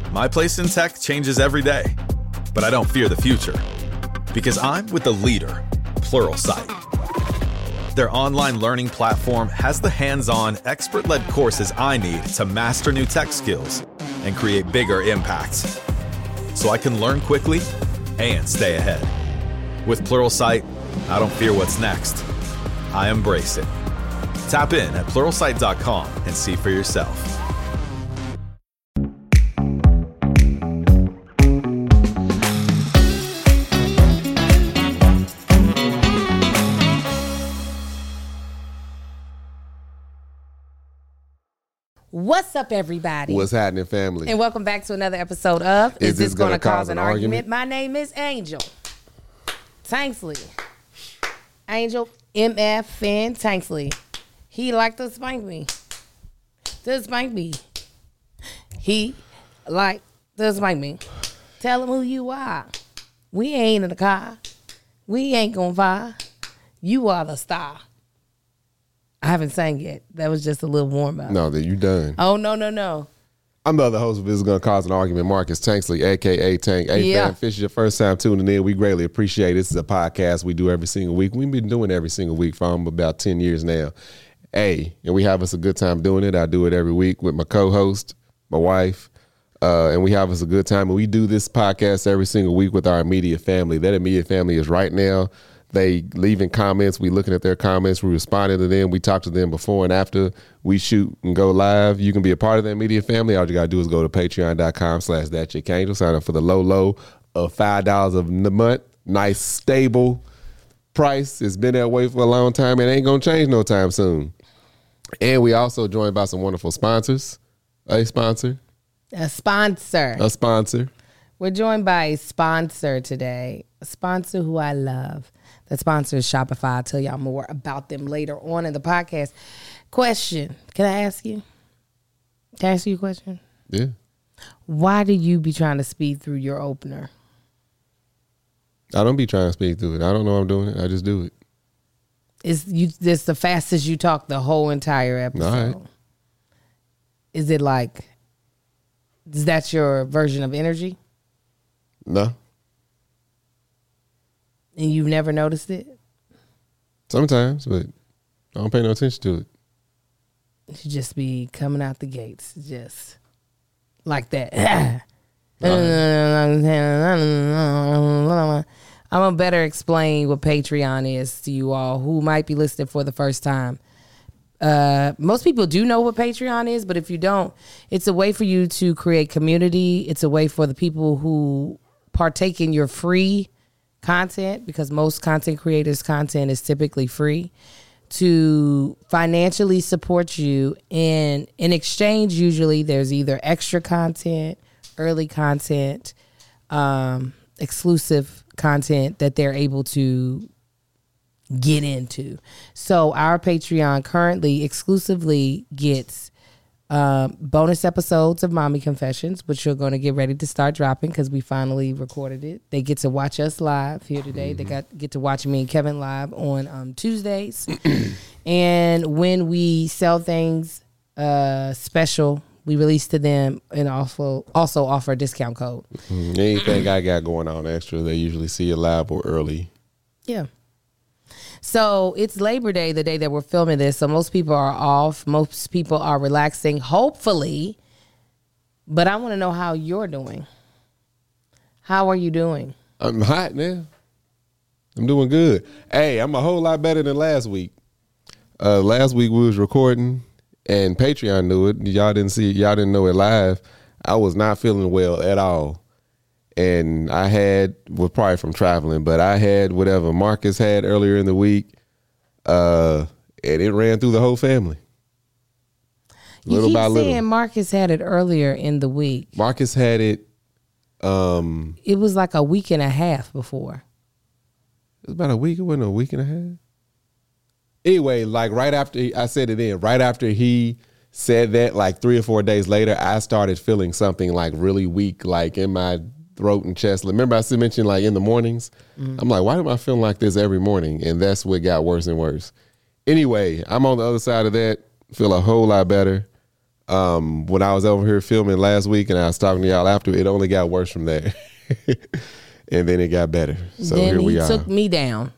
My place in tech changes every day, but I don't fear the future because I'm with the leader, Pluralsight. Their online learning platform has the hands-on, expert-led courses I need to master new tech skills and create bigger impacts, so I can learn quickly and stay ahead. With Pluralsight, I don't fear what's next. I embrace it. Tap in at Pluralsight.com and see for yourself. What's up, everybody? What's happening, family? And welcome back to another episode of Is This Gonna Cause an Argument? My name is Angel Tanksley. Angel MF Finn Tanksley. He liked to spank me. He liked to spank me. Tell him who you are. We ain't in the car. We ain't gonna fire. You are the star. I haven't sang yet. That was just a little warm up. No, that you done. Oh, no. I'm the other host of This Is Gonna Cause an Argument, Marcus Tanksley, a.k.a. Tank. Hey, Yeah. fam, if it's your first time tuning in, we greatly appreciate it. This is a podcast we do every single week. We've been doing it every single week for about 10 years now. Hey, and we have us a good time doing it. I do it every week with my co-host, my wife, and we have us a good time. And we do this podcast every single week with our immediate family. That immediate family is right now. They leaving comments. We looking at their comments. We responding to them. We talk to them before and after we shoot and go live. You can be a part of the immediate family. All you got to do is go to patreon.com/thatchickangel. Sign up for the low of $5 a month. Nice, stable price. It's been that way for a long time. It ain't going to change no time soon. And we also joined by some wonderful sponsors. A sponsor. We're joined by a sponsor today. A sponsor who I love. That sponsor is Shopify. I'll tell y'all more about them later on in the podcast. Question. Can I ask you? Can I ask you a question? Yeah. Why do you be trying to speed through your opener? I don't be trying to speak through it. I don't know I'm doing it. I just do it. It's the fastest you talk the whole entire episode. All right. Is it like, is that your version of energy? No. And you've never noticed it? Sometimes, but I don't pay no attention to it. You just be coming out the gates, just like that. I'm going to better explain what Patreon is to you all who might be listening for the first time. Most people do know what Patreon is, but if you don't, it's a way for you to create community. It's a way for the people who partake in your free content, because most content creators' content is typically free, to financially support you. And in exchange, usually there's either extra content, early content, exclusive content that they're able to get into. So our Patreon currently exclusively gets bonus episodes of Mommy Confessions, which you're going to get ready to start dropping because we finally recorded it. They get to watch us live here today. They get to watch me and Kevin live on Tuesdays. And when we sell things special, we release to them and also offer a discount code. Anything I got going on extra, they usually see it live or early. Yeah. So it's Labor Day, the day that we're filming this. So most people are off. Most people are relaxing, hopefully. But I want to know how you're doing. How are you doing? I'm hot now. I'm doing good. Hey, I'm a whole lot better than last week. Last week we was recording and Patreon knew it. Y'all didn't see it. Y'all didn't know it live. I was not feeling well at all. And I had, well, probably from traveling, but I had whatever Marcus had earlier in the week. And it ran through the whole family. You keep saying Marcus had it earlier in the week. Marcus had it. It was like a week and a half before. It was about a week. It wasn't a week and a half. Anyway, like right after I said it in, right after he said that, like 3 or 4 days later, I started feeling something like really weak, like in my throat and chest. Remember I mentioned like in the mornings? Mm-hmm. I'm like, why am I feeling like this every morning? And that's what got worse and worse. Anyway, I'm on the other side of that. Feel a whole lot better. When I was over here filming last week and I was talking to y'all after, it only got worse from there. And then it got better. So then here we he are. took me down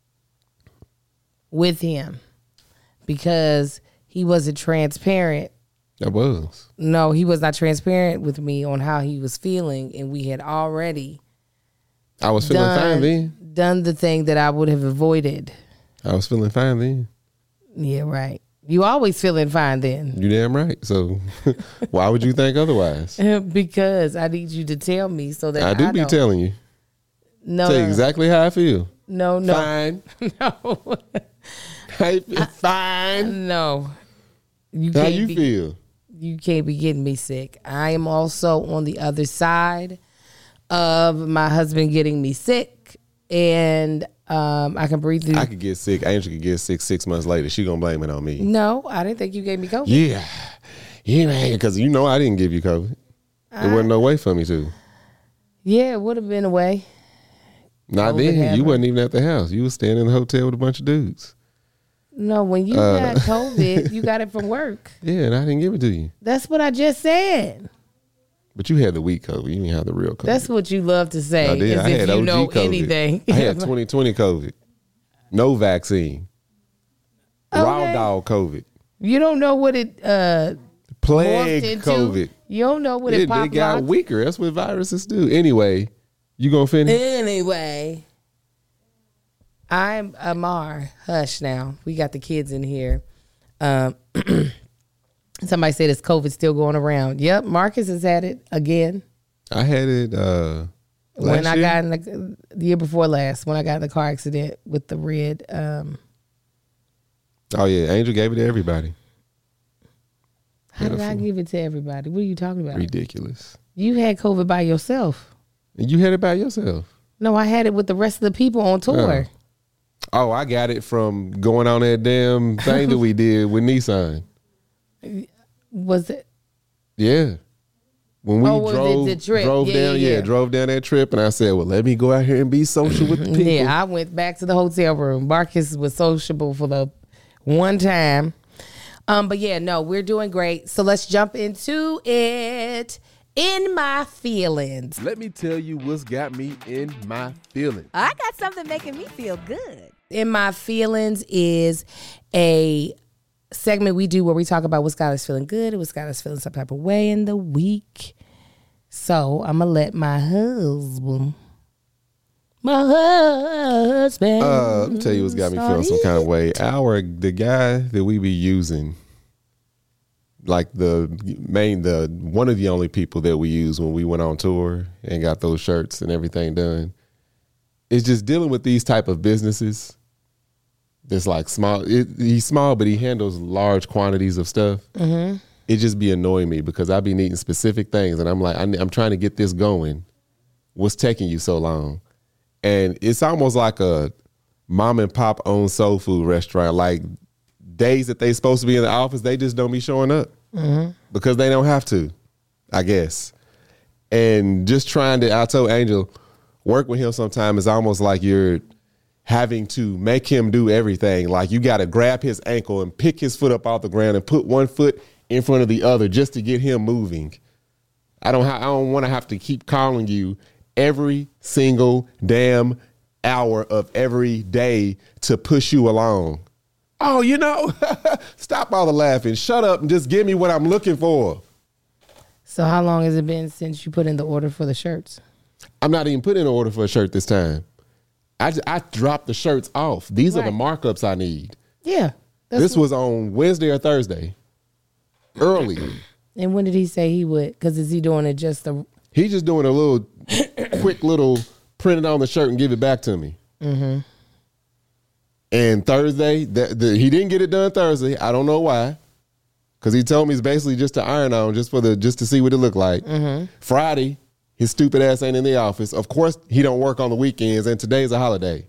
with him because he wasn't transparent. That was. No, he was not transparent with me on how he was feeling, and we had already I was feeling fine then. done the thing that I would have avoided. I was feeling fine then. Yeah, right. You always feeling fine then. You damn right. So why would you think otherwise? Because I need you to tell me so that I do be don't. telling you. No, Tell you no, exactly how I feel. no. Fine. No. I feel fine. No. You How can't you be, feel? You can't be getting me sick. I am also on the other side of my husband getting me sick, and I can breathe through. I could get sick. Angel could get sick 6 months later. She gonna blame it on me. No, I didn't think you gave me COVID. Yeah. Yeah, because you know I didn't give you COVID. There wasn't no way for me to. Yeah, it would have been a way. Not COVID then. happened. You wasn't even at the house. You was staying in the hotel with a bunch of dudes. No, when you got COVID, you got it from work. Yeah, and I didn't give it to you. That's what I just said. But you had the weak COVID. You didn't have the real COVID. That's what you love to say, I did. as I if had you OG know COVID. anything. I had 2020 COVID. No vaccine. Raw Okay. dog COVID. You don't know what it Plague morphed into. COVID. You don't know what it It popped got out. weaker. That's what viruses do. Anyway, you gonna finish? Anyway, I'm Amar. Hush now. We got the kids in here. Somebody said it's COVID still going around. Yep, Marcus has had it again. I had it When I year? got in the year before last, when I got in the car accident with the red. Oh yeah, Angel gave it to everybody. How did I Pitiful. give it to everybody? What are you talking about? Ridiculous. You had COVID by yourself. And you had it by yourself. No, I had it with the rest of the people on tour. Oh, I got it from going on that damn thing that we did with Nissan. Was it? Yeah. When we Oh, was it the trip? drove Yeah, down, yeah. drove down that trip, and I said, "Well, let me go out here and be social with the people." Yeah, I went back to the hotel room. Marcus was sociable for the one time. But yeah, no, we're doing great. So let's jump into it. In my feelings. Let me tell you what's got me in my feelings. I got something making me feel good. In my feelings is a segment we do where we talk about what's got us feeling good and what's got us feeling some type of way in the week. So I'm gonna let my husband. Let me tell you what's got me feeling some kind of way. The guy that we be using, like one of the only people that we used when we went on tour and got those shirts and everything done, is just dealing with these type of businesses. That's like small. He's small, but he handles large quantities of stuff. Mm-hmm. It just be annoying me because I be needing specific things, and I'm like, I'm trying to get this going. What's taking you so long? And it's almost like a mom and pop owned soul food restaurant. Like days that they supposed to be in the office, they just don't be showing up because they don't have to, I guess. And just I told Angel, work with him sometime is almost like you're having to make him do everything. Like you got to grab his ankle and pick his foot up off the ground and put one foot in front of the other just to get him moving. I don't want to have to keep calling you every single damn hour of every day to push you along. Oh, stop all the laughing. Shut up and just give me what I'm looking for. So how long has it been since you put in the order for the shirts? I'm not even putting in an order for a shirt this time. I dropped the shirts off. These are the markups I need. Yeah. This was on Wednesday or Thursday. Early. And when did he say he would? Because is he doing it just the... He's just doing a little quick little print it on the shirt and give it back to me. Mm-hmm. And Thursday, he didn't get it done Thursday. I don't know why. Because he told me it's basically just to iron on, just to see what it looked like. Mm-hmm. Friday, his stupid ass ain't in the office. Of course, he don't work on the weekends, and today's a holiday.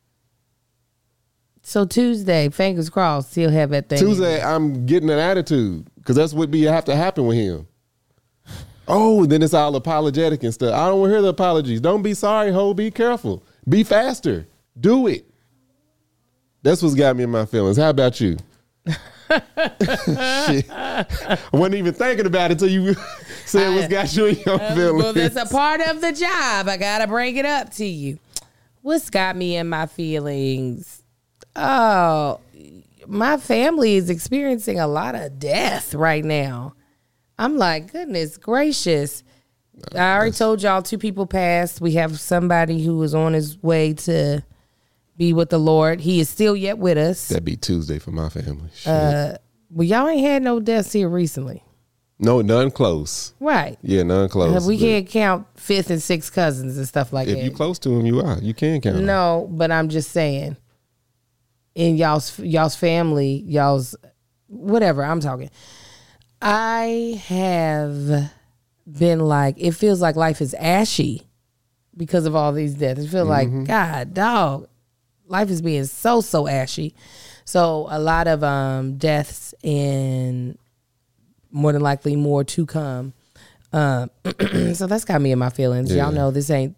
So Tuesday, fingers crossed, he'll have that thing. Tuesday, I'm getting an attitude because that's what have to happen with him. Oh, and then it's all apologetic and stuff. I don't want to hear the apologies. Don't be sorry, ho. Be careful. Be faster. Do it. That's what's got me in my feelings. How about you? Shit. I wasn't even thinking about it until you said what's got you in your feelings. Well, that's a part of the job. I gotta bring it up to you. What's got me in my feelings? Oh, my family is experiencing a lot of death right now. I'm like, goodness gracious. I already told y'all 2 people passed. We have somebody who is on his way to be with the Lord. He is still yet with us. That'd be Tuesday for my family. Shit. Well, y'all ain't had no deaths here recently. No, none close. Right. Yeah, none close. We can't count 5th and 6th cousins and stuff like that. If you close to them, you are. You can count them. No, but I'm just saying, in y'all's family, y'all's whatever. I'm talking. I have been like, it feels like life is ashy because of all these deaths. It feels like, God, dog, life is being so ashy. So a lot of deaths and more than likely more to come. So that's got me in my feelings. Yeah. Y'all know this ain't.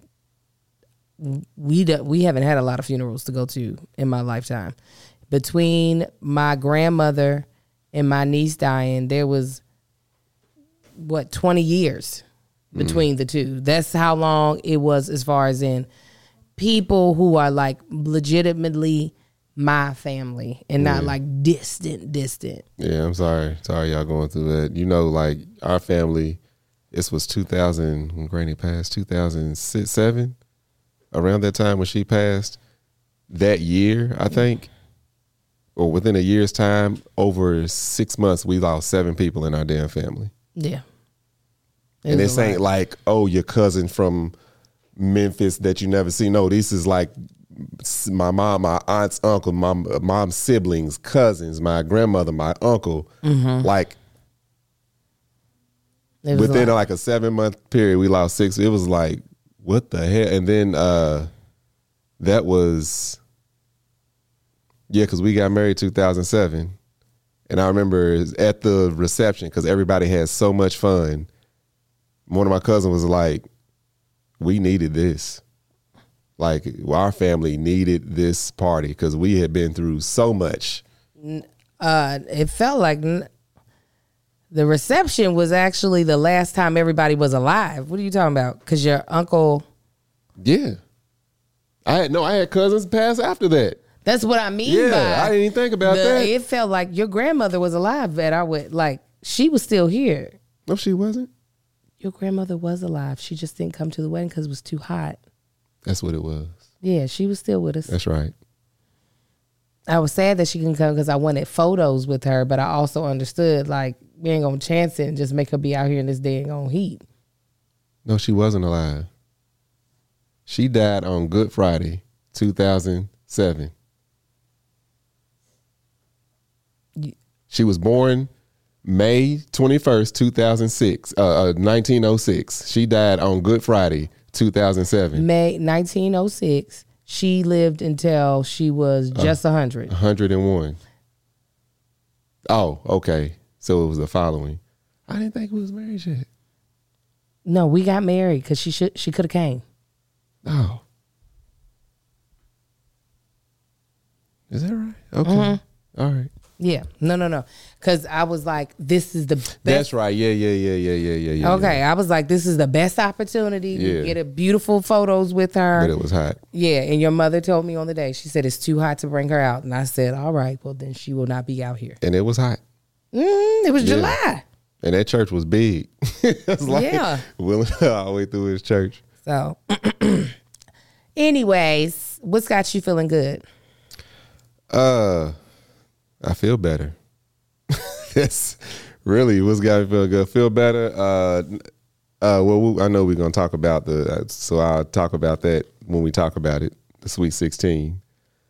We haven't had a lot of funerals to go to in my lifetime. Between my grandmother and my niece dying, there was 20 years between the two. That's how long it was, as far as in people who are like legitimately my family and not like distant. Yeah, I'm sorry. Sorry y'all going through that. You know, like our family, this was 2000 when Granny passed, 2007. Around that time when she passed, that year, I think, or within a year's time, over 6 months, we lost 7 people in our damn family. Yeah. And this ain't like, oh, your cousin from Memphis that you never see. No, this is like my mom, my aunt's uncle, my mom's siblings, cousins, my grandmother, my uncle. Like within like a 7-month period, we lost 6. It was like, what the hell? And then that was, because we got married 2007. And I remember at the reception, because everybody had so much fun, one of my cousins was like, we needed this. Like, our family needed this party because we had been through so much. It felt like the reception was actually the last time everybody was alive. What are you talking about? Because your uncle... Yeah. I had cousins pass after that. That's what I mean by... I didn't even think about that. It felt like your grandmother was alive at our wedding. Like, she was still here. No, she wasn't. Your grandmother was alive. She just didn't come to the wedding because it was too hot. That's what it was. Yeah, she was still with us. That's right. I was sad that she couldn't come because I wanted photos with her, but I also understood, like, we ain't gonna chance it and just make her be out here in this dang on heat. No, she wasn't alive. She died on Good Friday, 2007. She was born May 21st, 1906. She died on Good Friday, 2007. May 1906. She lived until she was just 100. 101. Oh, okay. So it was the following. I didn't think we was married yet. No, we got married because she could have came. Oh. Is that right? Okay. All right. Yeah. No. Because I was like, this is the best. That's right. Yeah. Okay. I was like, this is the best opportunity. Yeah. We get a beautiful photos with her. But it was hot. Yeah. And your mother told me on the day, she said, it's too hot to bring her out. And I said, all right, well, then she will not be out here. And it was hot. It was July. And that church was big. It was like Willing all the way through his church. So, anyways, what's got you feeling good? I feel better. That's really what's got me feeling good. Feel better. Well, I know we're gonna talk about so I'll talk about that when we talk about it. The Sweet 16.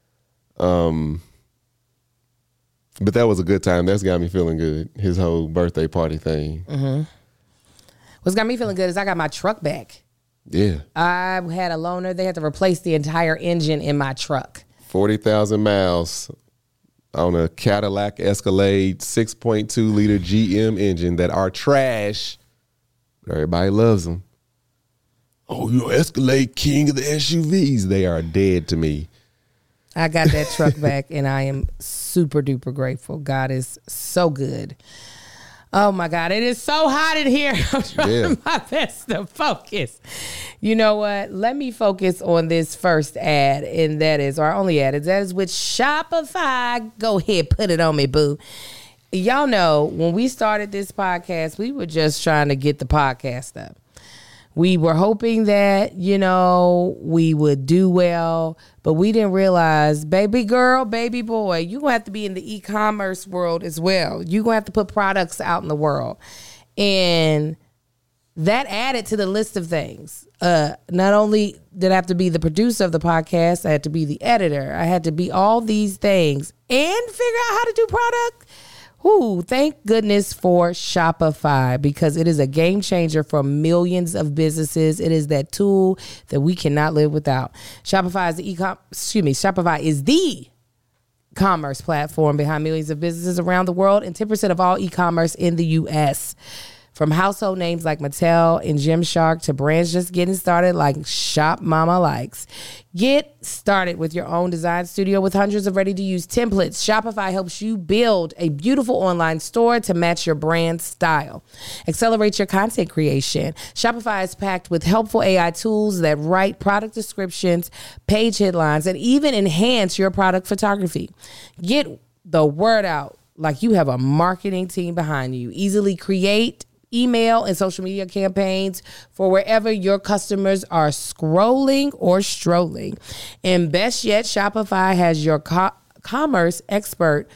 But that was a good time. That's got me feeling good. His whole birthday party thing. Mm-hmm. What's got me feeling good is I got my truck back. Yeah. I had a loaner. They had to replace the entire engine in my truck. 40,000 miles on a Cadillac Escalade 6.2 liter GM engine that are trash. Everybody loves them. Oh, you're Escalade king of the SUVs. They are dead to me. I got that truck back, and I am super duper grateful. God is so good. Oh my God, it is so hot in here. I'm trying my best to focus. You know what? Let me focus on this first ad, and that is our only ad. That is with Shopify. Go ahead, put it on me, boo. Y'all know when we started this podcast, we were just trying to get the podcast up. We were hoping that, we would do well, but we didn't realize, baby girl, baby boy, you're going to have to be in the e-commerce world as well. You're going to have to put products out in the world. And that added to the list of things. Not only did I have to be the producer of the podcast, I had to be the editor. I had to be all these things and figure out how to do product. Ooh, thank goodness for Shopify, because it is a game changer for millions of businesses. It is that tool that we cannot live without. Shopify is the commerce platform behind millions of businesses around the world and 10% of all e-commerce in the U.S. From household names like Mattel and Gymshark to brands just getting started like Shop Mama Likes. Get started with your own design studio with hundreds of ready-to-use templates. Shopify helps you build a beautiful online store to match your brand style. Accelerate your content creation. Shopify is packed with helpful AI tools that write product descriptions, page headlines, and even enhance your product photography. Get the word out like you have a marketing team behind you. Easily create email and social media campaigns for wherever your customers are scrolling or strolling. And best yet, Shopify has your commerce expert.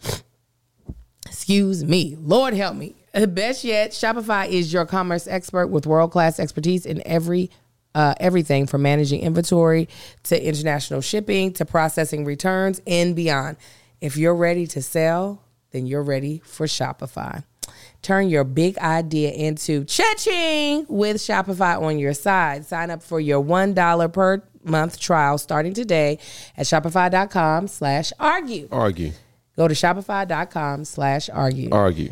Excuse me. Lord help me. Best yet, Shopify is your commerce expert with world-class expertise in everything from managing inventory to international shipping to processing returns and beyond. If you're ready to sell, then you're ready for Shopify. Turn your big idea into cha-ching with Shopify on your side. Sign up for your $1 per month trial starting today at shopify.com/argue. Argue. Go to shopify.com/argue. Argue.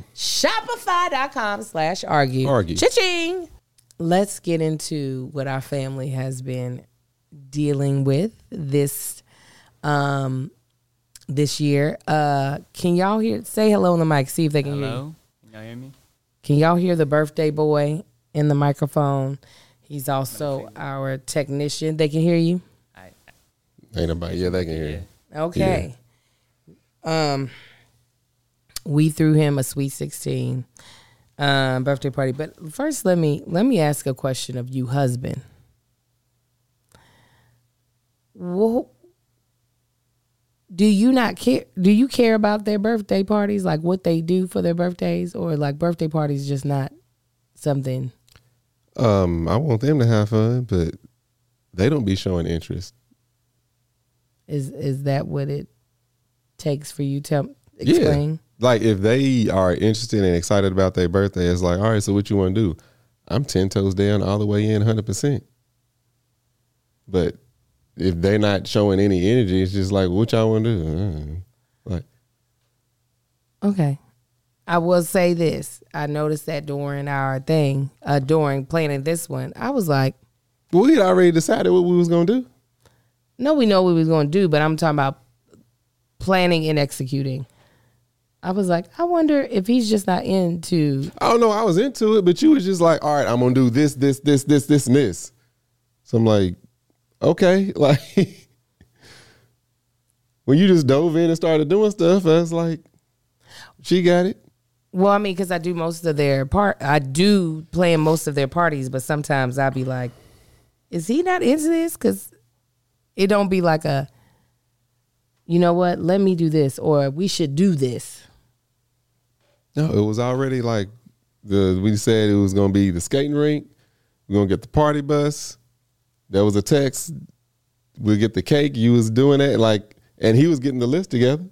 Shopify.com/argue. Argue. Cha-ching. Let's get into what our family has been dealing with this year. Can y'all say hello on the mic? See if they can hear you. Y'all hear me? Can y'all hear the birthday boy in the microphone? He's also our technician. They can hear you? Ain't nobody. Yeah, they can hear you. Okay. Yeah. We threw him a Sweet 16 birthday party. But first, let me ask a question of you, husband. Do you not care? Do you care about their birthday parties, like what they do for their birthdays, or like birthday parties just not something? I want them to have fun, but they don't be showing interest. Is that what it takes for you to explain? Yeah. Like if they are interested and excited about their birthday, it's like, all right, so what you want to do? I'm 10 toes down all the way in 100%. But if they're not showing any energy, it's just like, what y'all want to do? Okay. I will say this. I noticed that during our thing, during planning this one, I was like, we had already decided what we was going to do. No, we know what we was going to do, but I'm talking about planning and executing. I was like, I wonder if he's just not into. I don't know. I was into it, but you was just like, all right, I'm going to do this, and this. So I'm like, okay, like when you just dove in and started doing stuff, I was like, she got it. Well, I mean, because I do most of their I do plan most of their parties, but sometimes I'll be like, is he not into this? Because it don't be like a, you know what, let me do this, or we should do this. No, it was already like we said it was going to be the skating rink. We're going to get the party bus. There was a text. We'll get the cake. You was doing that, like, and he was getting the list together.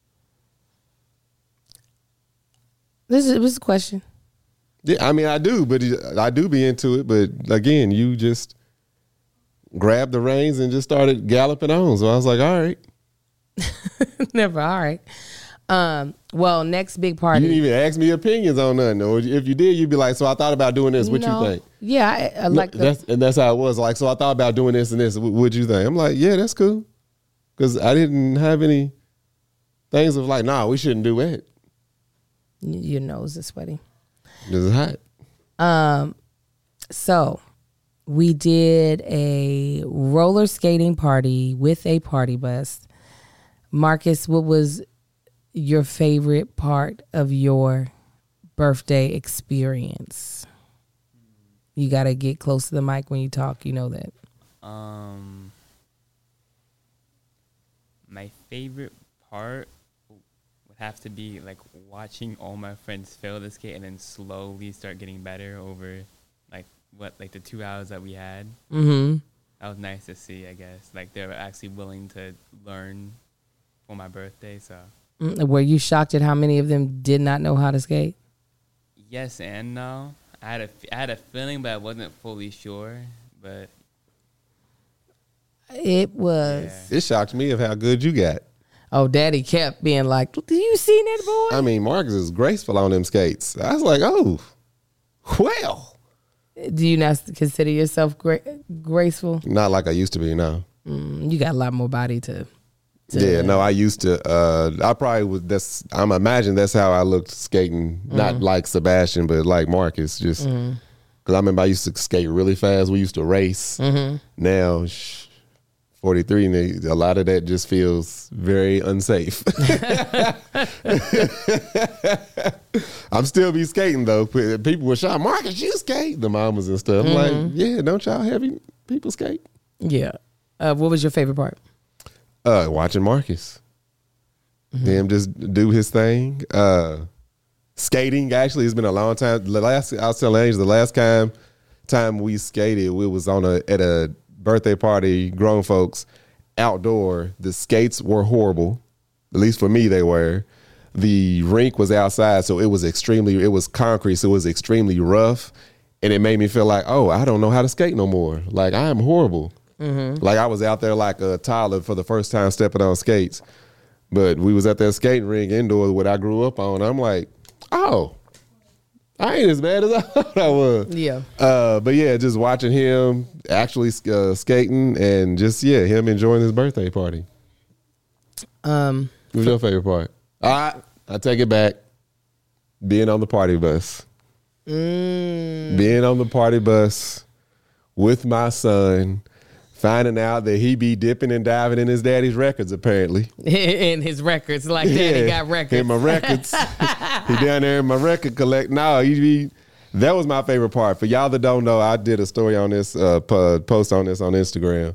This is a question. Yeah, I mean, I do be into it. But again, you just grabbed the reins and just started galloping on. So I was like, all right. Never, all right. Well, next big party. You didn't even ask me opinions on nothing. Or if you did, you'd be like, so I thought about doing this. What you think? Yeah, I like that's how it was. Like, so I thought about doing this and this. What'd you think? I'm like, yeah, that's cool. because I didn't have any things of like, nah, we shouldn't do it. Your nose is sweaty. It's hot. So we did a roller skating party with a party bus. Marcus, what was your favorite part of your birthday experience? You got to get close to the mic when you talk. You know that. My favorite part would have to be like watching all my friends fail the skate and then slowly start getting better over like the 2 hours that we had. Mm-hmm. That was nice to see, I guess. Like they were actually willing to learn for my birthday. So Were you shocked at how many of them did not know how to skate? yes and no. I had a feeling, but I wasn't fully sure. But It was. yeah. It shocked me of how good you got. Oh, Daddy kept being like, "Do you see that boy?" I mean, Marcus is graceful on them skates. I was like, oh, well. Do you not consider yourself graceful? Not like I used to be, no. You got a lot more body to Yeah, no, I used to. I probably was. I'm imagining that's how I looked skating. Not like Sebastian, but like Marcus. Just because I remember I used to skate really fast. We used to race. Now, 43, and a lot of that just feels very unsafe. I'm still be skating though. People were shocked. Marcus, you skate? The mamas and stuff. I'm like, yeah, don't y'all heavy people skate? Yeah. What was your favorite part? Watching Marcus. Him just do his thing. Skating, actually, it's been a long time. I was telling Angel, the last time we skated, we was at a birthday party, grown folks, outdoor. The skates were horrible. At least for me, they were. The rink was outside, so it was concrete, so it was extremely rough. And it made me feel like, oh, I don't know how to skate no more. Like, I am horrible. Like, I was out there like a toddler for the first time stepping on skates. But we was at that skating rink indoors, what I grew up on. I'm like, oh, I ain't as bad as I thought I was. Yeah. But yeah, just watching him actually skating and just, him enjoying his birthday party. What was your favorite part? I take it back. Being on the party bus. Being on the party bus with my son, finding out that he be dipping and diving in his daddy's records, apparently. In his records, like Daddy got records. In my records. He down there in my record collect. No, that was my favorite part. For y'all that don't know, I did a story on this, post on this on Instagram,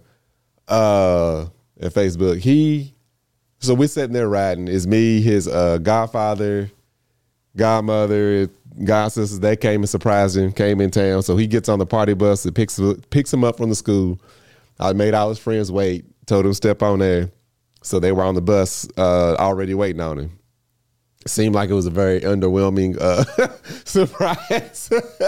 and Facebook. So we're sitting there riding. It's me, his godfather, godmother, god sisters. They came and surprised him, came in town. So he gets on the party bus and picks him up from the school. I made all his friends wait, told him step on there. So they were on the bus already waiting on him. It seemed like it was a very underwhelming surprise.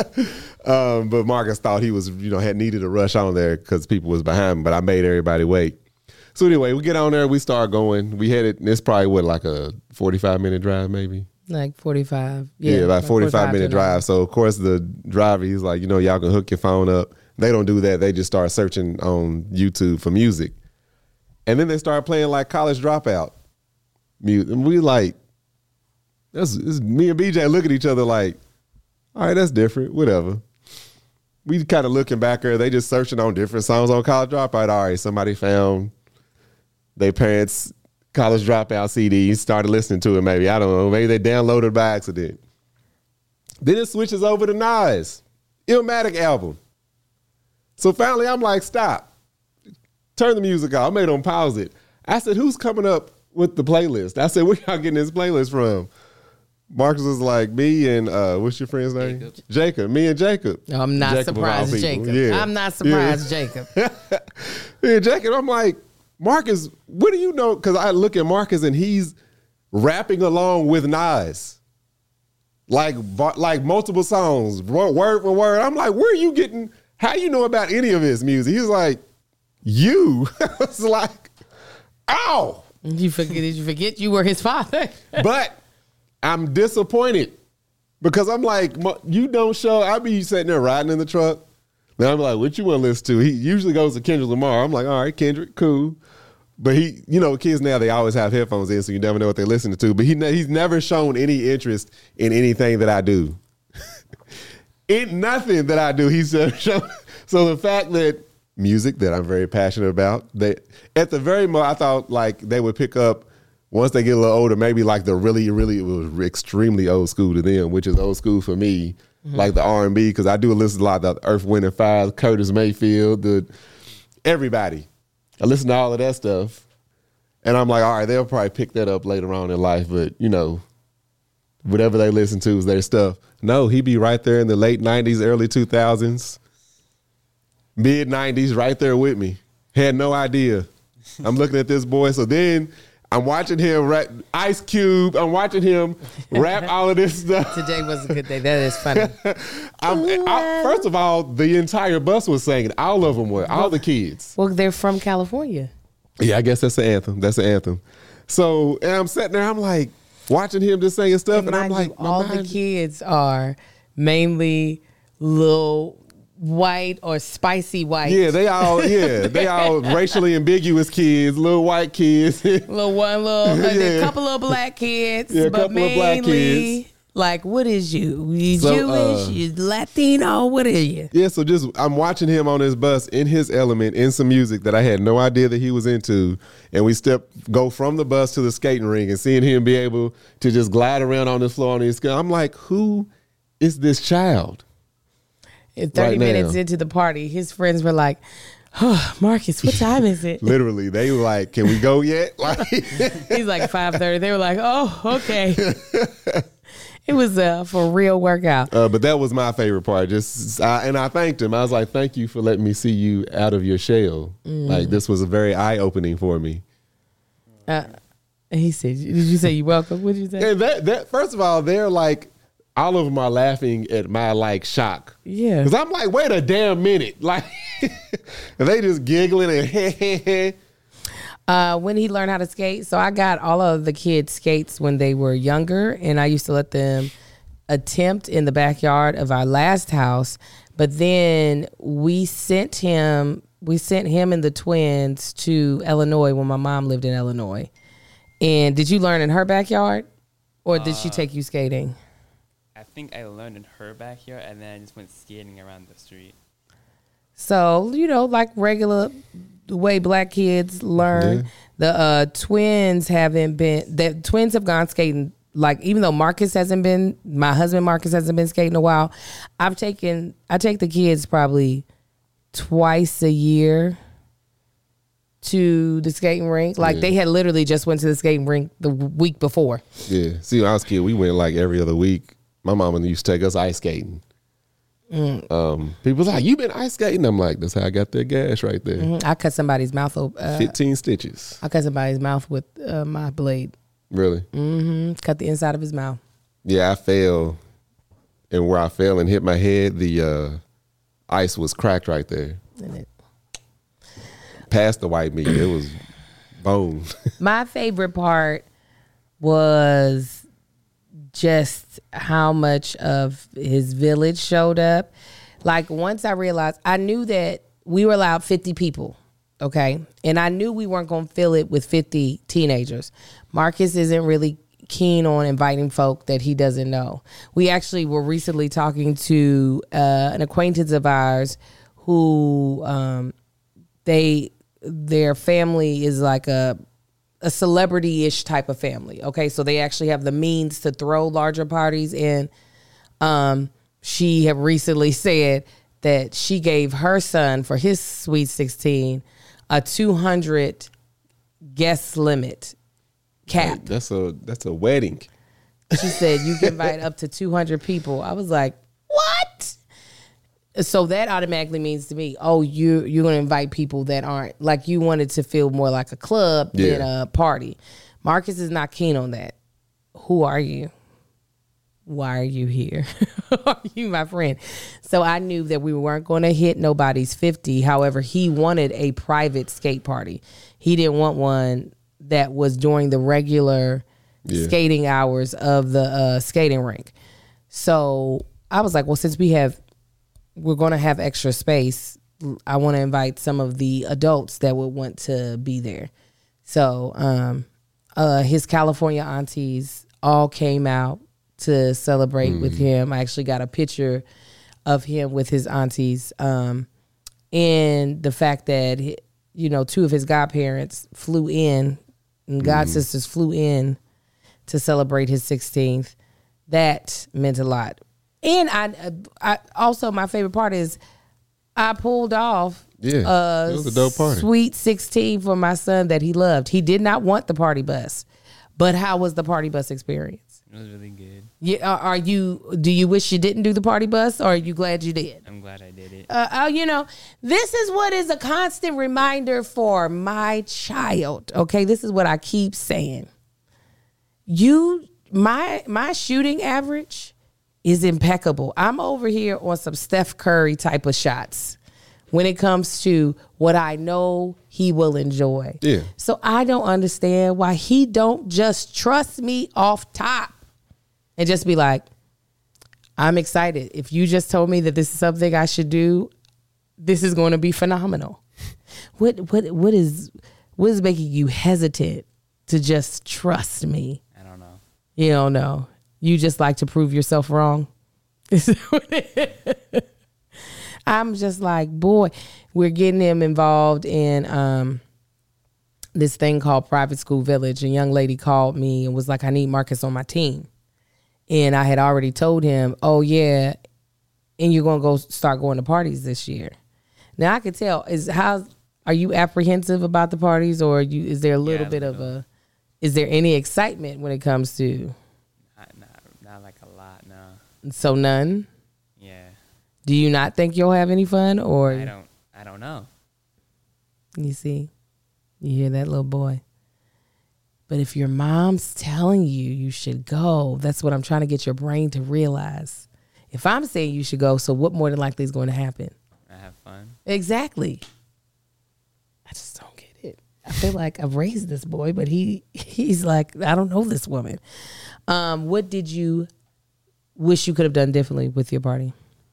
But Marcus thought he was, had needed to rush on there because people was behind him, but I made everybody wait. So anyway, we get on there, we start going. We headed, it's probably like a 45-minute drive maybe? Like 45. Yeah, like 45-minute drive. So of course the driver, he's like, y'all can hook your phone up. They don't do that. They just start searching on YouTube for music. And then they start playing like College Dropout music. And we like, it's me and BJ look at each other like, all right, that's different, whatever. We kind of looking back there, they just searching on different songs on College Dropout. All right, somebody found their parents' College Dropout CD, started listening to it maybe. I don't know, maybe they downloaded it by accident. Then it switches over to Nas, Illmatic album. So finally, I'm like, stop. Turn the music off. I made them pause it. I said, who's coming up with the playlist? I said, where y'all getting this playlist from? Marcus was like, me and, what's your friend's name? Jacob. Me and Jacob. No, I'm not surprised, Jacob. Yeah. I'm not surprised, Jacob. Yeah, Jacob, I'm like, Marcus, what do you know? Because I look at Marcus and he's rapping along with Nas. Like multiple songs, word for word. I'm like, where are you getting... How you know about any of his music? He's like, you. I was like, ow. Did you forget you were his father? But I'm disappointed because I'm like, you don't show. I be sitting there riding in the truck. Then I'm like, what you want to listen to? He usually goes to Kendrick Lamar. I'm like, all right, Kendrick, cool. But he, you know, kids now, they always have headphones in, so you never know what they're listening to. But he's never shown any interest in anything that I do. In nothing that I do, he's shown. So the fact that music that I'm very passionate about, at the very most, I thought like they would pick up once they get a little older, maybe like the really, really, it was extremely old school to them, which is old school for me, like the R&B, because I do listen to a lot of the Earth, Wind and Fire, Curtis Mayfield, everybody. I listen to all of that stuff, and I'm like, all right, they'll probably pick that up later on in life, but you know, whatever they listen to is their stuff. No, he be right there in the late 90s, early 2000s, mid 90s, right there with me. Had no idea. I'm looking at this boy. So then I'm watching him rap Ice Cube. I'm watching him rap all of this stuff. Today was a good day. That is funny. First of all, the entire bus was singing. All of them were. All the kids. Well, they're from California. Yeah, I guess that's the anthem. That's the anthem. So, and I'm sitting there, I'm like, watching him just singing stuff, and I'm like, all the kids are mainly little white or spicy white. Yeah, they all racially ambiguous kids, little white kids, a couple of black kids, but mainly like, what is you? You Jewish? You Latino? What are you? Yeah, so just I'm watching him on his bus in his element in some music that I had no idea that he was into, and we go from the bus to the skating rink and seeing him be able to just glide around on the floor on his skates. I'm like, who is this child? 30 minutes into the party, his friends were like, oh, Marcus, what time is it? Literally, they were like, can we go yet? Like, he's like 5:30. They were like, oh, okay. It was for real workout. But that was my favorite part. And I thanked him. I was like, thank you for letting me see you out of your shell. Like, this was a very eye-opening for me. He said, did you say you're welcome? What did you say? And that first of all, they're like, all of them are laughing at my like shock. Yeah. Because I'm like, wait a damn minute. Like, and they just giggling and when he learned how to skate, so I got all of the kids skates when they were younger, and I used to let them attempt in the backyard of our last house. But then we sent him and the twins to Illinois when my mom lived in Illinois. And did you learn in her backyard, or did she take you skating? I think I learned in her backyard, and then I just went skating around the street. So, you know, like regular the way black kids learn. Yeah. The twins have gone skating. Like, even though my husband Marcus hasn't been skating in a while, I take the kids probably twice a year to the skating rink. Like, they had literally just went to the skating rink the week before. Yeah. See, when I was a kid, we went like every other week. My mama used to take us ice skating. People like, you been ice skating? I'm like, that's how I got that gash right there. I cut somebody's mouth open. 15 stitches. I cut somebody's mouth with my blade. Really? Cut the inside of his mouth. Yeah, I fell, and where I fell and hit my head, the ice was cracked right there. Past the white meat, it was bone. My favorite part was just how much of his village showed up. Like, once I realized, I knew that we were allowed 50 people, okay? And I knew we weren't going to fill it with 50 teenagers. Marcus isn't really keen on inviting folk that he doesn't know. We actually were recently talking to an acquaintance of ours who their family is like a celebrity-ish type of family. Okay, so they actually have the means to throw larger parties, and she had recently said that she gave her son for his Sweet 16 a 200 guest limit cap. That's a wedding. She said you can invite up to 200 people. I was like, what? So that automatically means to me, oh, you're going to invite people that aren't, like, you wanted to feel more like a club than a party. Marcus is not keen on that. Who are you? Why are you here? Are you my friend? So I knew that we weren't going to hit nobody's 50. However, he wanted a private skate party. He didn't want one that was during the regular skating hours of the skating rink. So I was like, well, since we're going to have extra space, I want to invite some of the adults that would want to be there. So his California aunties all came out to celebrate with him. I actually got a picture of him with his aunties. And the fact that, you know, two of his godparents flew in, and god sisters flew in to celebrate his 16th. That meant a lot. And I also, my favorite part is I pulled off it was a dope party. Sweet 16 for my son that he loved. He did not want the party bus, but how was the party bus experience? It was really good. Yeah, do you wish you didn't do the party bus, or are you glad you did? I'm glad I did it. You know, this is what is a constant reminder for my child. Okay, this is what I keep saying. My shooting average is impeccable. I'm over here on some Steph Curry type of shots when it comes to what I know he will enjoy. Yeah. So I don't understand why he don't just trust me off top and just be like, I'm excited. If you just told me that this is something I should do, this is going to be phenomenal. What is making you hesitant to just trust me? I don't know. You don't know. You just like to prove yourself wrong. I'm just like, boy, we're getting him involved in this thing called Private School Village. A young lady called me and was like, I need Marcus on my team. And I had already told him, oh, yeah, and you're going to start going to parties this year. Now, I could tell, are you apprehensive about the parties, or is there a little bit of is there any excitement when it comes to? Not like a lot, no. So none? Yeah. Do you not think you'll have any fun, or? I don't know. You see? You hear that, little boy? But if your mom's telling you should go, that's what I'm trying to get your brain to realize. If I'm saying you should go, so what more than likely is going to happen? I have fun. Exactly. I just don't get it. I feel like I've raised this boy, but he's like, I don't know this woman. What did you wish you could have done differently with your party?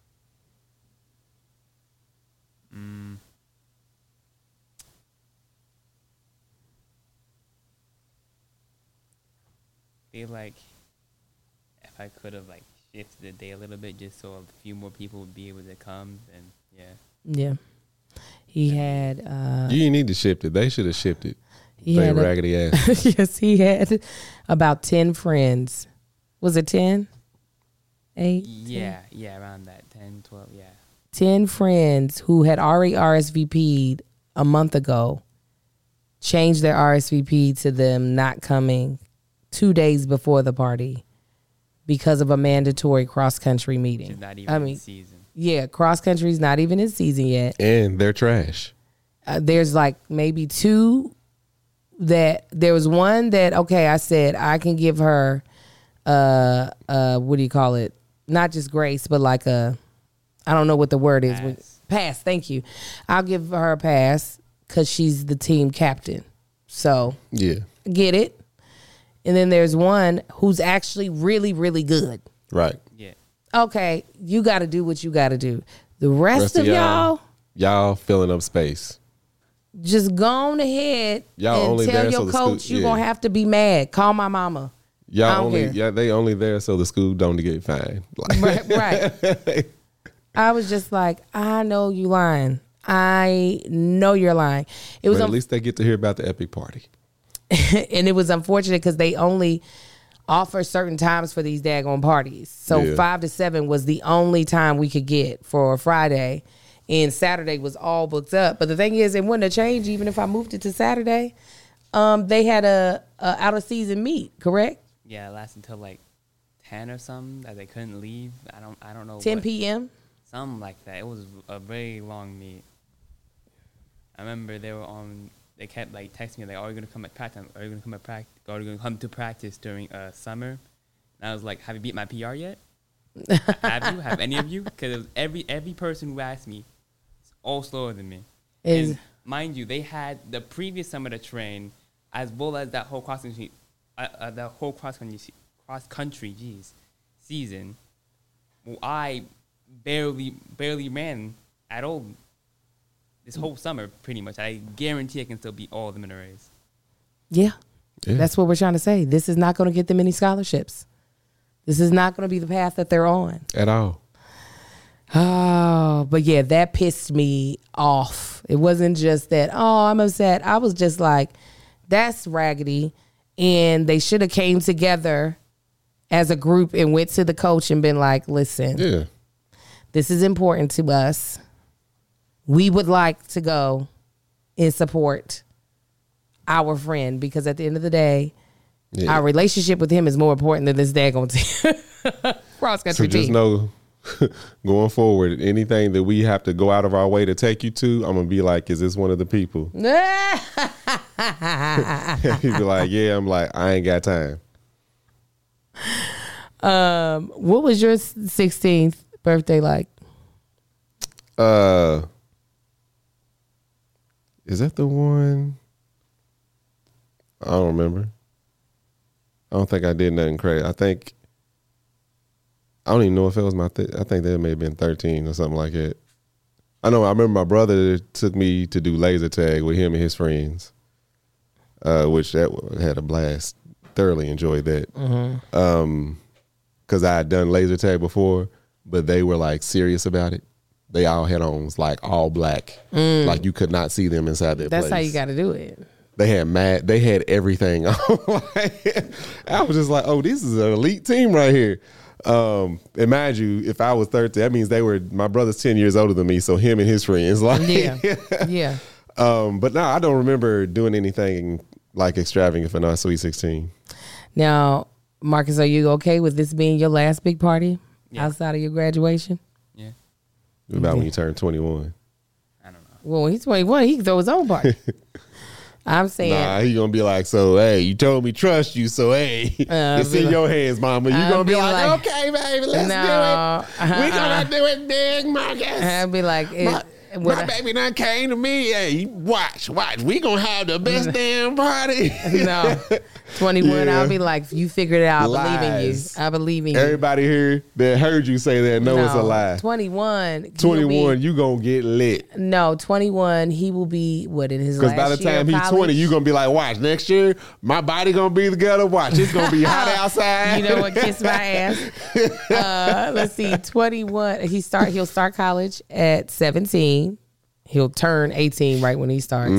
Feel like if I could have like shifted the day a little bit just so a few more people would be able to come, then Yeah. He had You didn't need to shift it. They should have shifted. he They had raggedy ass. yes, he had about 10 friends. Was it 10? 8? 10? Around that 10, 12, 10 friends who had already RSVP'd a month ago changed their RSVP to them not coming 2 days before the party because of a mandatory cross-country meeting. which is not even in season. Yeah, cross-country's not even in season yet. And they're trash. There's like maybe 2 that there was one that, okay, I said I can give her what do you call it? Not just grace, but like I don't know what the word is. Pass, thank you. I'll give her a pass because she's the team captain. So Yeah. get it. And then there's one who's actually really, really good. Right. Yeah. Okay, you got to do what you got to do. The rest of y'all filling up space. just go on ahead Y'all and only tell there your so the coach school- you're going to have to be mad. Call my mama. I Y'all don't only care. they only there so the school don't get fined. Like, Right. I was just like, I know you lying. I know you're lying. It was but at least they get to hear about the epic party. and it was unfortunate because they only offer certain times for these daggone parties. So Yeah. 5 to 7 was the only time we could get for Friday, and Saturday was all booked up. But the thing is, it wouldn't have changed even if I moved it to Saturday. They had a out of season meet, correct? Yeah, it lasted until like 10 or something that they couldn't leave. I don't know. 10 what. p.m. Something like that. It was a very long meet. I remember they kept like texting me like, "Are you gonna come at practice? Are you gonna come at practice? Are you gonna come to practice during summer?" And I was like, "Have you beat my PR yet? Have you? Have any of you?" Because every person who asked me, is all slower than me. And mind you, they had the previous summer to train, as well as that whole cross country season. Well, I barely ran at all this whole summer, pretty much. I guarantee I can still beat all of them in a race. Yeah. Yeah. That's what we're trying to say. This is not going to get them any scholarships. This is not going to be the path that they're on. At all. Oh, but yeah, that pissed me off. It wasn't just that, oh, I'm upset. I was just like, that's raggedy. And they should have came together as a group and went to the coach and been like, listen, Yeah. this is important to us. We would like to go and support our friend because at the end of the day, Yeah. our relationship with him is more important than this daggone cross So country just team. know, going forward, anything that we have to go out of our way to take you to, I'm gonna be like, is this one of the people? He'd be like, yeah. I'm like, I ain't got time. What was your 16th birthday like? Is that the one? I don't remember. I don't think I did nothing crazy. I don't even know if it was my. I think that may have been 13 or something like that. I know. I remember my brother took me to do laser tag with him and his friends, which that had a blast. Thoroughly enjoyed that. Because I had done laser tag before, but they were like serious about it. They all had on like all black, like you could not see them inside their That's place. how you got to do it. They had everything on. I was just like, oh, this is an elite team right here. And mind you, if I was 13, that means my brother's 10 years older than me, so him and his friends. Like, Yeah. but no, I don't remember doing anything like extravagant for our Sweet 16. Now, Marcus, are you okay with this being your last big party outside of your graduation? Yeah. What about when you turn 21? I don't know. Well, when he's 21, he can throw his own party. I'm saying, Nah, he gonna be like, so hey, you told me trust you, so hey, it's in your hands, mama. You gonna be like, okay, baby, let's do it. We gonna do it big, Marcus. I'd be like, My baby done came to me. Hey, watch. We gonna have the best damn party. no, 21. Yeah. I'll be like, you figured it out. I believe in you. Lies. I believe in you. Everybody here that heard you say that know it's a lie. 21. 21, you gonna get lit. No, 21. He will be what in his Because last by the year time of he's college? 20, you gonna be like, watch, next year, my body gonna be together. Watch, it's gonna be hot outside. You know what? Kiss my ass. Let's see. 21. He'll start college at 17. He'll turn 18 right when he starts.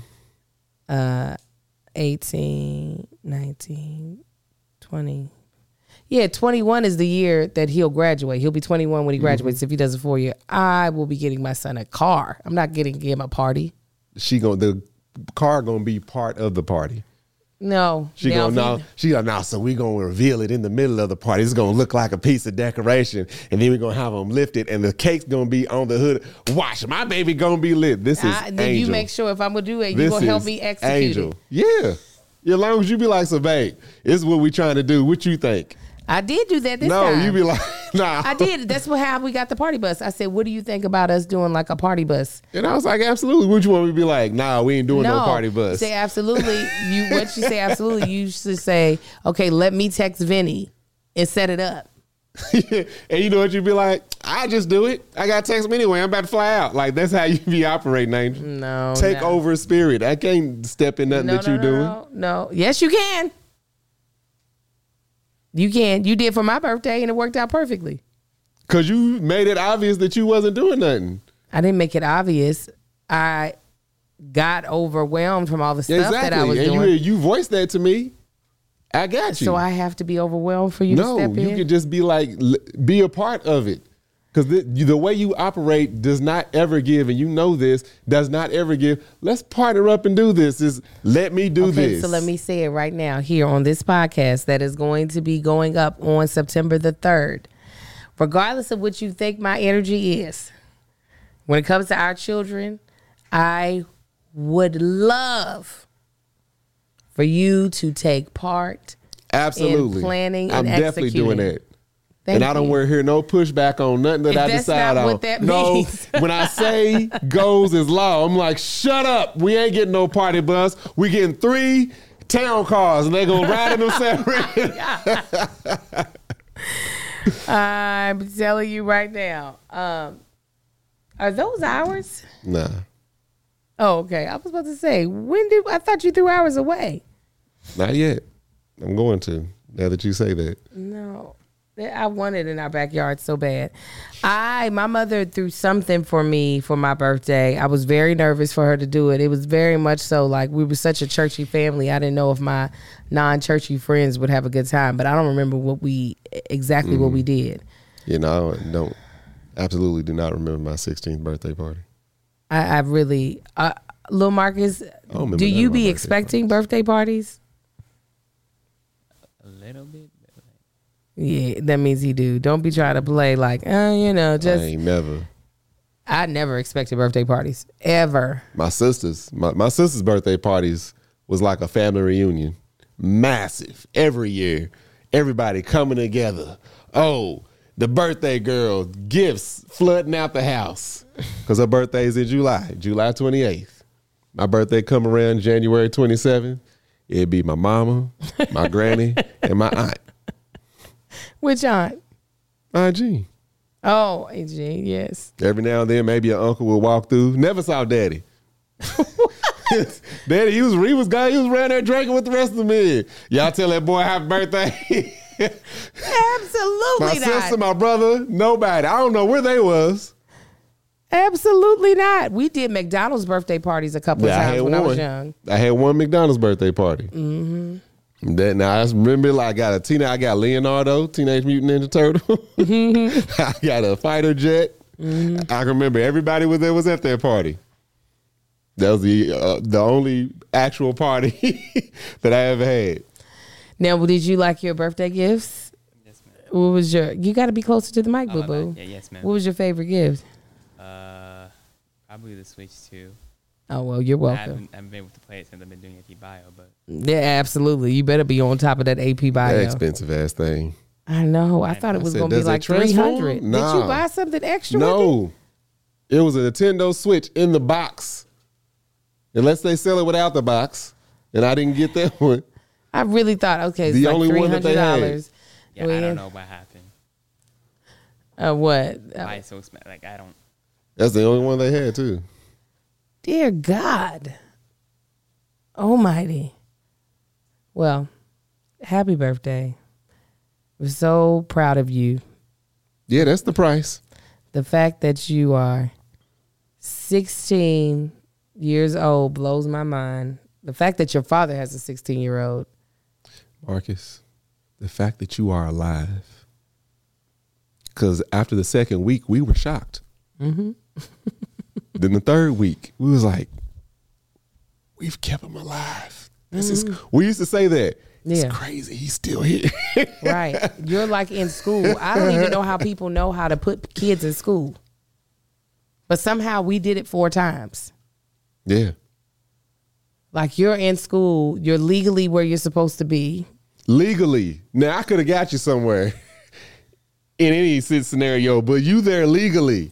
18, 19, 20. Yeah, 21 is the year that he'll graduate. He'll be 21 when he graduates if he does a 4-year. I will be getting my son a car. I'm not getting him a party. The car gonna be part of the party. No. She Now, gonna if no. So we gonna reveal it in the middle of the party. It's gonna look like a piece of decoration, and then we're gonna have them lifted, and the cake's gonna be on the hood. Watch, my baby gonna be lit. This is then Angel. you make sure if I'm gonna do it, This you're gonna help is me execute Angel. it. Yeah. As long as you be like, so babe, this is what we trying to do. What you think? I did do that this No, time. you be like, nah. I did. That's how we got the party bus. I said, what do you think about us doing like a party bus? And I was like, absolutely. What you want me to be like? Nah, we ain't doing no party bus. Say absolutely. What you say absolutely, you should say, okay, let me text Vinny and set it up. And you know what you'd be like? I just do it. I got to text him anyway. I'm about to fly out. Like, that's how you be operating, Angel. No. Take over spirit. I can't step in nothing that you're doing. No. Yes, you can. You can. You did for my birthday and it worked out perfectly. Because you made it obvious that you wasn't doing nothing. I didn't make it obvious. I got overwhelmed from all the stuff that I was doing. And you voiced that to me. I got you. So I have to be overwhelmed for you to step in? No, you could just be like, be a part of it. Because the way you operate does not ever give, and you know this, does not ever give. Let's partner up and do this. Is let me do this. So let me say it right now here on this podcast that is going to be going up on September the 3rd. Regardless of what you think my energy is, when it comes to our children, I would love for you to take part Absolutely. in planning I'm and definitely doing executing. that. Thank and I don't you. want to hear no pushback on nothing that I That's decide not on. what that no, means. when I say goals is law, I'm like, shut up. We ain't getting no party bus. We getting 3 town cars, and they gonna ride in them separate. I'm telling you right now. Are those hours? Nah. Oh, okay. I was about to say, I thought you threw hours away. Not yet. I'm going to, now that you say that. No. I want it in our backyard so bad. My mother threw something for me for my birthday. I was very nervous for her to do it. It was very much so like we were such a churchy family. I didn't know if my non-churchy friends would have a good time, but I don't remember what we did. You know, I absolutely do not remember my 16th birthday party. I really, Lil Marcus, do you be expecting birthday parties? A little bit. Yeah, that means he do. Don't be trying to play like, just. I ain't never. I never expected birthday parties ever. My sister's birthday parties was like a family reunion, massive every year. Everybody coming together. Oh, the birthday girl, gifts flooding out the house because her birthday is in July 28th. My birthday come around January 27th. It'd be my mama, my granny, and my aunt. Which aunt? Aunt Jean. Oh, Aunt Jean, yes. Every now and then, maybe an uncle will walk through. Never saw Daddy. Daddy, he was around there drinking with the rest of the men. Y'all tell that boy happy birthday. Absolutely my not. sister, my brother, nobody. I don't know where they was. Absolutely not. We did McDonald's birthday parties a couple of times when I was young. I had one McDonald's birthday party. Mm-hmm. Now I remember, I got Leonardo, Teenage Mutant Ninja Turtle. Mm-hmm. I got a fighter jet. Mm-hmm. I can remember everybody was at that party. That was the only actual party that I ever had. Now, did you like your birthday gifts? Yes, ma'am. What was you got to be closer to the mic, boo boo. Yeah, yes, ma'am. What was your favorite gift? Probably the Switch 2. Oh, well, you're I welcome. haven't been able to play it since I've been doing AP Bio, but Yeah, absolutely. You better be on top of that AP Bio. That expensive ass thing. I know. I thought it was going to be like $300. Nah. Did you buy something extra with No. It was a Nintendo Switch in the box. Unless they sell it without the box. And I didn't get that one. I really thought, okay, it's The like only one that they had. $300. yeah, I don't know what happened. What? Why it's so expensive? Like, I don't. That's the only one they had, too. Dear God Almighty. Well, happy birthday. We're so proud of you. Yeah, that's the price. The fact that you are 16 years old blows my mind. The fact that your father has a 16-year-old. Marcus, the fact that you are alive. Because after the second week, we were shocked. Mm-hmm. Then the third week, we was like, we've kept him alive. This is. We used to say that. It's crazy. He's still here. Right. You're like in school. I don't even know how people know how to put kids in school. But somehow we did it 4 times. Yeah. Like you're in school. You're legally where you're supposed to be. Legally. Now, I could have got you somewhere in any scenario, but you there legally.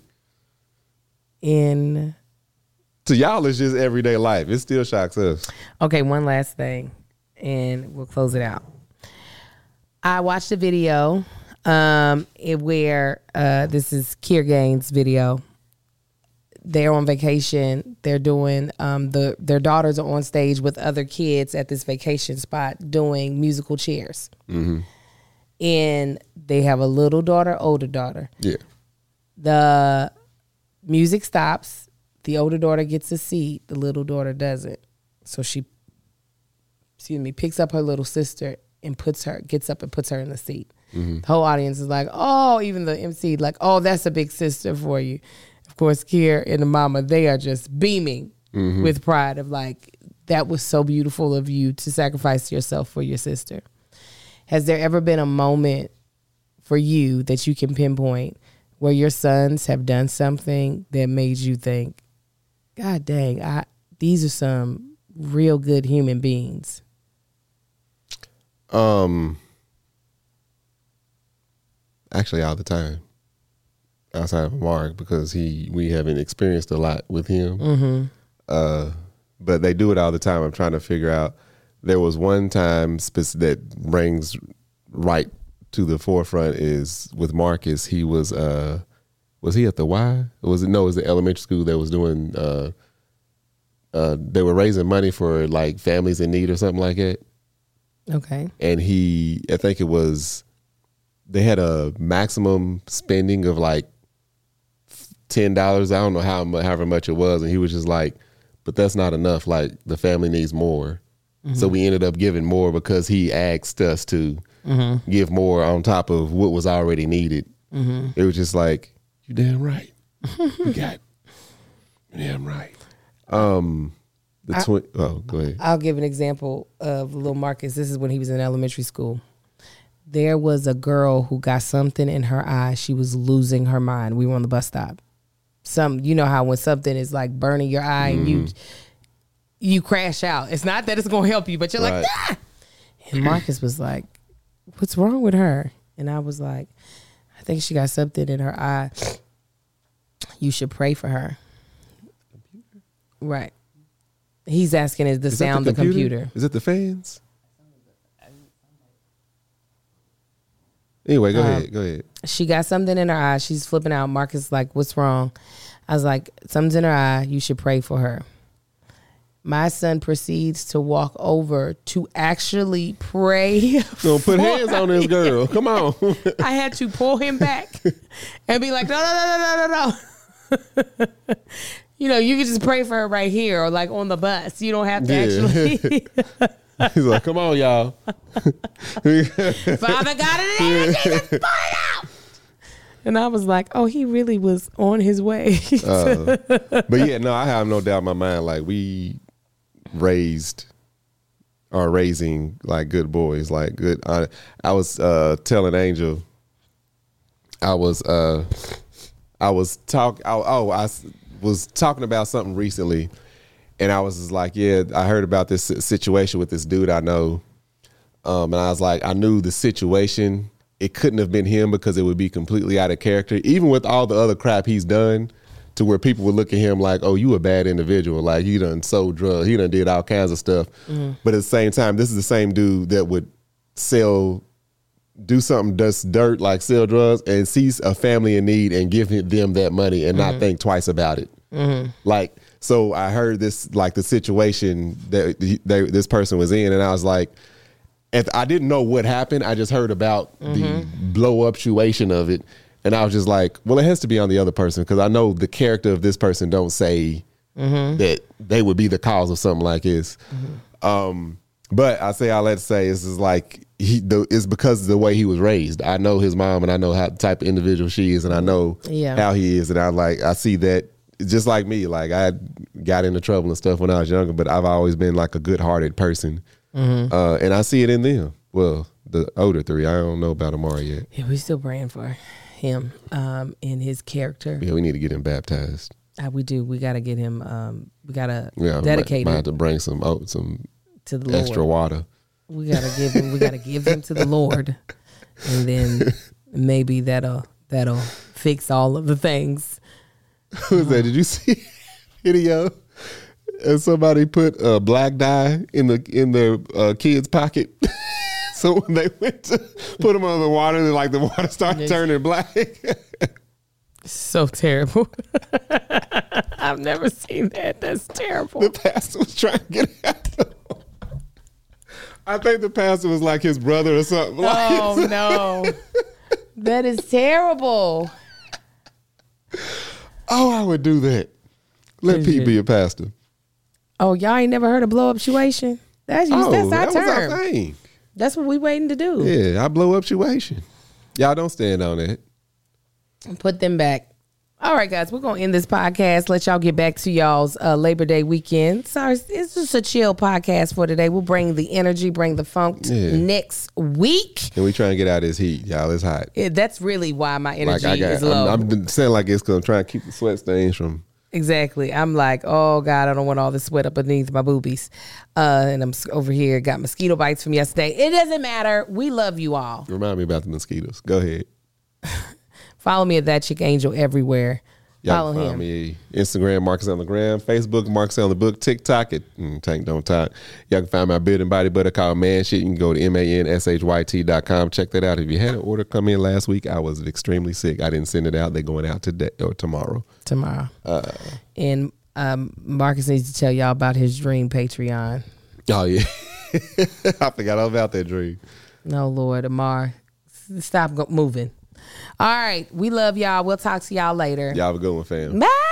To y'all, it's just everyday life. It still shocks us. Okay, one last thing, and we'll close it out. I watched a video where this is Keir Gaines' video. They're on vacation. They're doing their daughters are on stage with other kids at this vacation spot doing musical chairs. Mm-hmm. And they have a little daughter, older daughter. Yeah. The music stops. The older daughter gets a seat. The little daughter doesn't. So she, picks up her little sister and gets up and puts her in the seat. Mm-hmm. The whole audience is like, oh, even the MC, like, oh, that's a big sister for you. Of course, Keir and the mama, they are just beaming with pride of like, that was so beautiful of you to sacrifice yourself for your sister. Has there ever been a moment for you that you can pinpoint where your sons have done something that made you think, God dang, these are some real good human beings? Actually, all the time. Outside of Mark, because we haven't experienced a lot with him. Mm-hmm. But they do it all the time. I'm trying to figure out. There was one time that rings right to the forefront is with Marcus. He was he at the Y? Or was it the elementary school that was doing they were raising money for like families in need or something like that? Okay. And I think it was, they had a maximum spending of like $10. I don't know however much it was. And he was just like, but that's not enough. Like, the family needs more. So we ended up giving more because he asked us to give more on top of what was already needed. It was just like, you damn right. You got, you damn right. Go ahead. I'll give an example of little Marcus. This is when he was in elementary school. There was a girl who got something in her eye. She was losing her mind. We were on the bus stop. You know how when something is like burning your eye and you crash out. It's not that it's going to help you, but you're like, ah! And Marcus was like, what's wrong with her? And I was like, I think she got something in her eye. You should pray for her. Right. He's asking, is the sound the computer? Is it the fans? Anyway, go ahead. She got something in her eye. She's flipping out. Marcus like, what's wrong? I was like, something's in her eye. You should pray for her. My son proceeds to walk over to actually pray. So put hands on this girl. Come on. I had to pull him back and be like, no. You know, you can just pray for her right here or like on the bus. You don't have to actually. He's like, come on, y'all. Father God in the name of Jesus, pull it out. And I was like, oh, he really was on his way. But yeah, no, I have no doubt in my mind. Like, we are raising like good boys, like good. I was telling Angel, I was talking about something recently, and I was just like, yeah, I heard about this situation with this dude I know, and I was like, I knew the situation. It couldn't have been him because it would be completely out of character, even with all the other crap he's done, to where people would look at him like, oh, you a bad individual. Like, he done sold drugs. He done did all kinds of stuff. But at the same time, this is the same dude that would do something that's dirt, like sell drugs, and sees a family in need and give them that money and not think twice about it. Like, so I heard this, like the situation that this person was in, and I was like, I didn't know what happened. I just heard about the blow up situation of it. And I was just like, well, it has to be on the other person because I know the character of this person don't say that they would be the cause of something like this. But I say all that to say is like it's because of the way he was raised. I know his mom and I know how type of individual she is and I know how he is. And I see that just like me. Like, I got into trouble and stuff when I was younger, but I've always been like a good-hearted person. And I see it in them. Well, the older three, I don't know about Amari yet. Yeah, we're still praying for him in his character. Yeah, we need to get him baptized. We do. We got to get him. We got to dedicate him. Might have to bring some to the extra Lord. water. We got to give him. We got to give him to the Lord, and then maybe that'll fix all of the things. Who was that? Did you see video? And somebody put black dye in their kid's pocket. So when they went to put them under the water, like the water started turning black. So terrible. I've never seen that. That's terrible. The pastor was trying to get out. I think the pastor was like his brother or something. Oh, no. That is terrible. Oh, I would do that. Let Pete be a pastor. Oh, y'all ain't never heard of blow up situation? That's our term. Was our thing. That's what we waiting to do. Yeah, I blow up situation. Y'all don't stand on that. Put them back. All right, guys, we're going to end this podcast. Let y'all get back to y'all's Labor Day weekend. Sorry, it's just a chill podcast for today. We'll bring the energy, bring the funk next week. And we try and get out of this heat, y'all. It's hot. That's really why my energy is low. I'm saying like it's going to try and keep the sweat stains from. Exactly. I'm like, oh, God, I don't want all this sweat up beneath my boobies. And I'm over here, got mosquito bites from yesterday. It doesn't matter. We love you all. Remind me about the mosquitoes. Go ahead. Follow me at That Chick Angel everywhere. Y'all follow me. Instagram, Marcus on the Gram. Facebook, Marcus on the Book. TikTok at Tank Don't Talk. Y'all can find my Build and Body Butter called Man Shit. You can go to manShyt.com. Check that out. If you had an order come in last week, I was extremely sick. I didn't send it out. They're going out today or tomorrow. And Marcus needs to tell y'all about his dream Patreon. Oh, yeah. I forgot all about that dream. No, Lord, Amar. Stop moving. All right. We love y'all. We'll talk to y'all later. Y'all have a good one, fam. Bye.